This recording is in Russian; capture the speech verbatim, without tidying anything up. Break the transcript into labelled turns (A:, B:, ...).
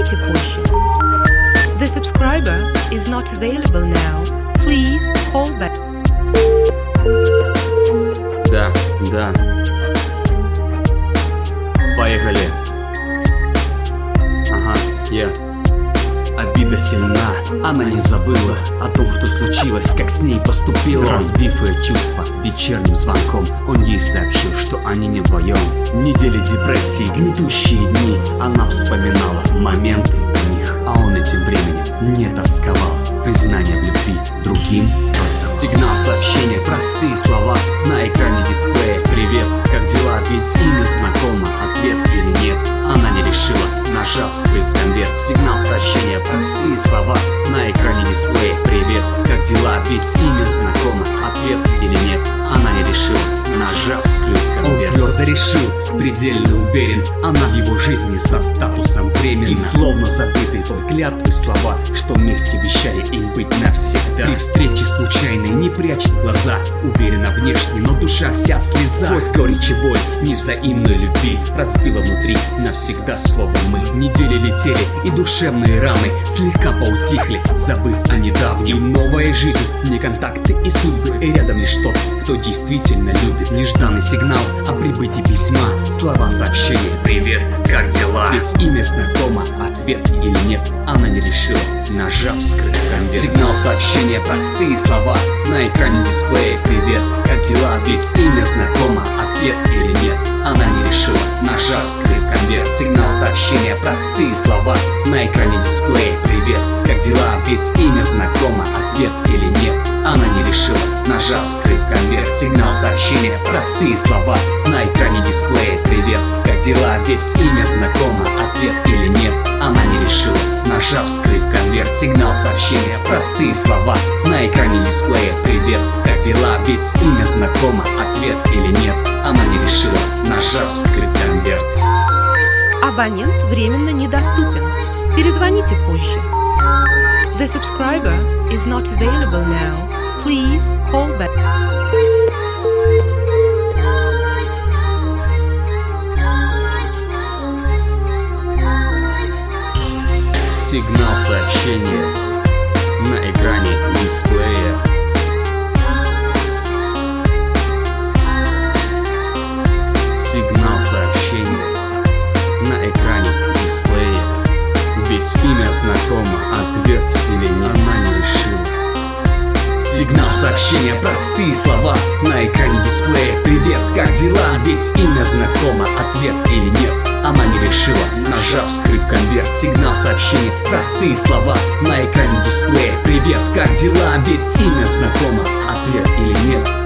A: Перезвоните позже. The subscriber is not available now. Please call back.
B: Да, да. Поехали. Ага, я. Обида сильна, она не забыла о том, что случилось, как с ней поступила. Разбив ее чувства вечерним звонком, он ей сообщил, что они не вдвоем. Недели депрессии, гнетущие дни, она вспоминала моменты о них, а он этим временем не тосковал. Признание в любви другим просто сигнал сообщения, простые слова на экране дисплея. Привет, как дела? Ведь имя знакомо, ответ или нет, она не решила, нажав вскрыв конверт. Сигнал сообщения, простые слова на экране дисплея. Привет, как дела? Ведь имя знакомо, ответ или нет, она не решила, нажав вскрыв конверт. Он твердо решил, предельно уверен, она в его жизни со статусом временно. И словно забытые той клятвы слова, что вместе вещали им быть навсегда. При встрече случайной не прячет глаза, уверена внешне, но душа вся в слезах. Сквозь горечь и боль невзаимной любви разбила внутри навсегда слово «мы». Недели летели, и душевные раны слегка поутихли, забыв о недавнем. Новая жизнь, не контакты и судьбы, и рядом лишь тот, кто действительно любит. Нежданный сигнал о прибытии письма, слова сообщения. Привет, как дела? Ведь имя знакомо, ответ или нет, она не решила, нажав вскрыть конверт. Сигнал сообщения, простые слова на экране дисплея. Привет, как дела? Ведь имя знакомо, ответ или нет, она не решила, нажав вскрыть конверт. Сигнал сообщения, простые слова на экране дисплея. Привет, как дела? Ведь имя знакомо, ответ или нет, она не решила, нажав вскрыть конверт. Сигнал сообщения, простые слова на экране дисплея. Привет, как дела? Ведь имя знакомо, ответ или нет, она не решила, нажав вскрыть конверт. Сигнал сообщения, простые слова на экране дисплея. Привет, как дела? Ведь имя знакомо, ответ или нет, она не решила, нажав вскрыть конверт.
A: Абонент временно недоступен. Перезвоните позже. The subscriber is not available now. Please call back.
B: Сигнал сообщения на экране дисплея. Сигнал сообщения на экране дисплея. Ведь имя знакомо, ответ или нет, она не решила. Сигнал сообщения, простые слова на экране дисплея. Привет, как дела? Ведь имя знакомо, ответ или нет, она не решила, нажав вскрыв конверт. Сигнал сообщения, простые слова на экране дисплея. Привет, как дела? Ведь имя знакомо, ответ или нет,